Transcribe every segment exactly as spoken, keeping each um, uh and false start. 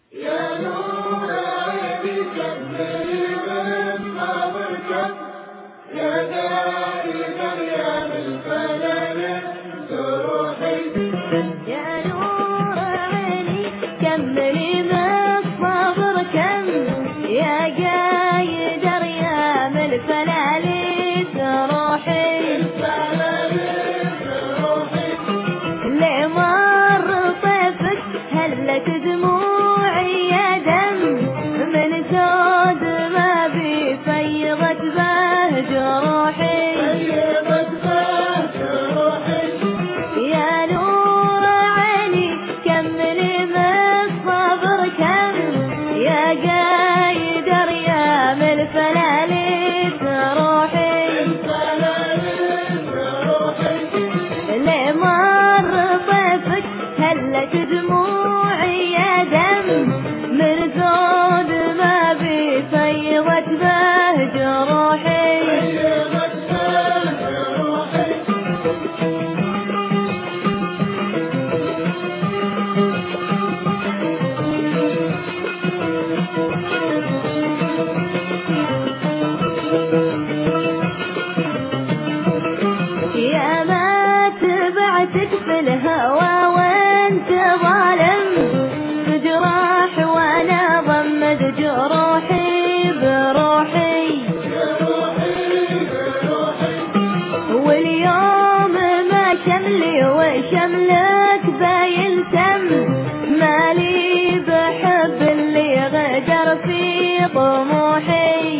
يا نور عيني كملي من صبرك يا قائد أيام الفلل جروحي. يا نور عيني كملي من صبرك يا قايد أيام الفلل جروحي. اللي مر طيفك هلت دموعي يا دم من سود ما بي فيضت به جروحي. يا نور عيني كملي من صبر كم يا قايد أيام الفلل روحي. اللي مر طيفك هلت دموعي يا دم من زود ما بي فيضت به جروحي. يا ما تبعتك في الهوى وانت ظالم بجراح وانا ضمد جروحي بروحي. واليوم ما شملي وشملك بايلتم مالي بحب اللي غدر في طموحي.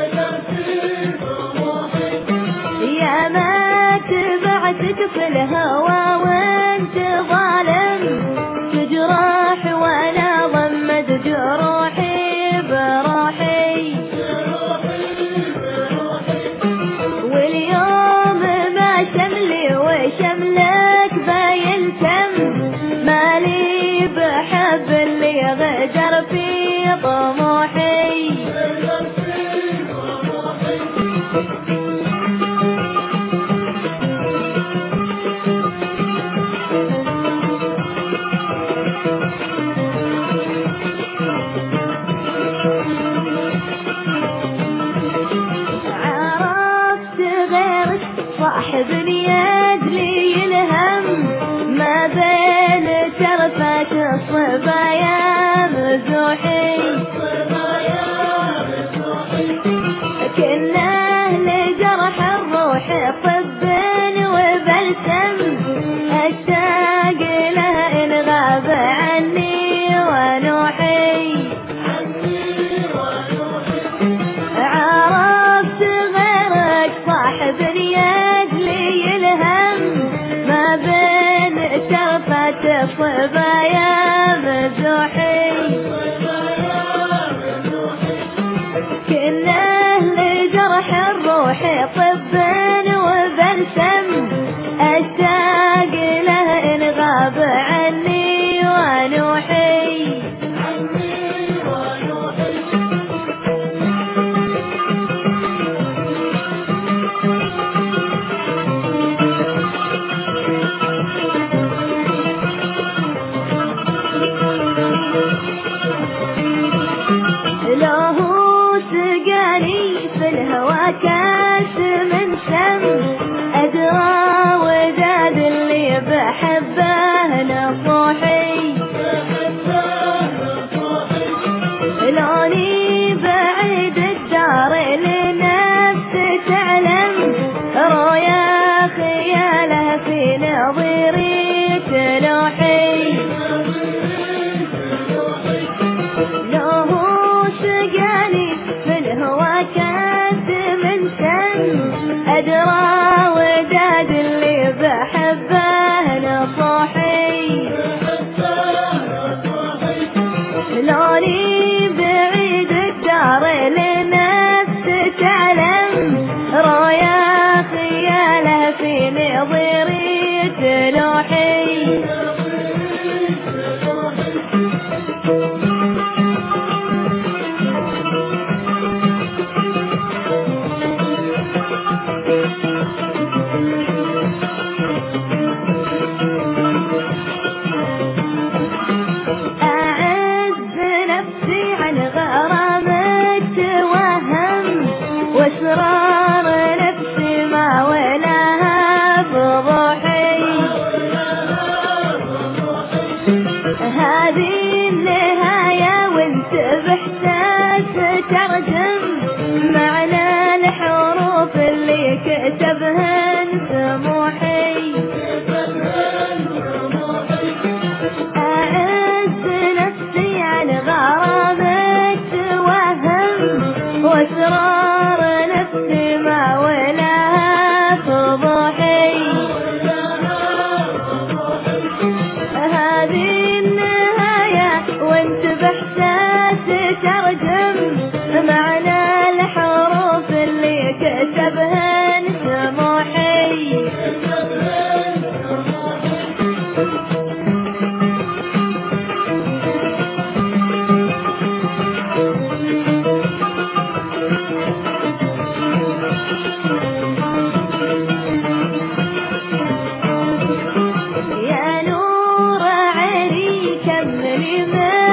يا ما تبعتك في الهوى وانت ظالم تجراح وانا ضمد جروحي بروحي. واليوم ما شملي وشملك بايلتم مالي بحب اللي غدر في طموحي. عرفت غيرك صاحب يدلي الهم ما بين ترفات الصبايا مزوحي. كنه لجرح الروح طب وبلسم اشتاق له ان غاب عني ونوحي. عرفت غيرك صاحب يدلي الهم ما بين شرفة الصبايا مزوحي. كنه لجرح الروح طب وبلسم اشتاق له ان غاب عني ونوحي. له سقاني في الهوى كاس من سم أدرى وداد اللي بحبه نصوحي. لوني بعيد الدار لنفس تعلم رؤيا خياله في نظيري تلوحي. له سقاني في الهوى كاس من سم أدرى وداد اللي بحبه نصوحي. لوني بعيد الدار لنفس تعلم رؤيا خياله في نظيري تلوحي. هذه النهاية وانت بإحساس ترجم معنى الحروف اللي كتبهن سموحي. أعز نفسي عن غرامة وهم واسرار نفسي ما ولاها فضوحي. هذه النهاية وانت بإحساس ترجم معنى الحروف اللي كتبهن سموحي. يا نور عيني كملي